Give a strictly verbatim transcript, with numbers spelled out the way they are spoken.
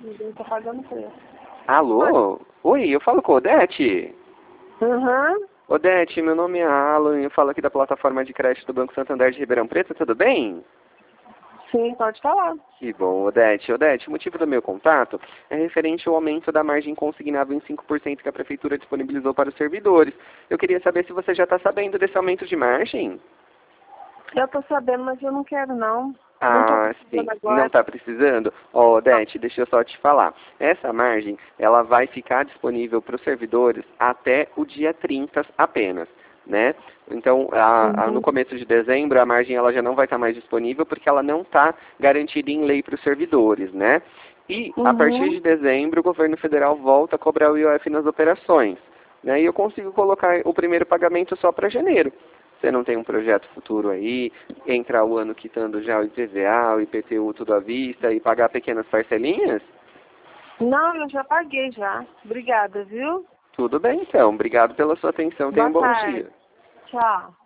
Ninguém tá pagando preço. Alô? Oi, eu falo com a Odete? Uhum. Odete, meu nome é Alan, eu falo aqui da plataforma de crédito do Banco Santander de Ribeirão Preto, tudo bem? Sim, pode falar. Que bom, Odete. Odete, o motivo do meu contato é referente ao aumento da margem consignável em cinco por cento que a Prefeitura disponibilizou para os servidores. Eu queria saber se você já está sabendo desse aumento de margem. Eu tô sabendo, mas eu não quero não. Não tô Ah, sim. precisando Não agora. está precisando? Ó, Odete, deixa eu só te falar. Essa margem, ela vai ficar disponível para os servidores até o dia trinta apenas, né? Então, a, a, no Uhum. começo de dezembro, a margem ela já não vai estar mais disponível porque ela não está garantida em lei para os servidores, né? E, a partir Uhum. de dezembro, o governo federal volta a cobrar o I O F nas operações, né? E eu consigo colocar o primeiro pagamento só para janeiro. Você não tem um projeto futuro aí, entrar o ano quitando já o I P V A, o I P T U tudo à vista e pagar pequenas parcelinhas? Não, eu já paguei já. Obrigada, viu? Tudo bem então, obrigado pela sua atenção, tenha Boa um bom tarde. dia. Tchau.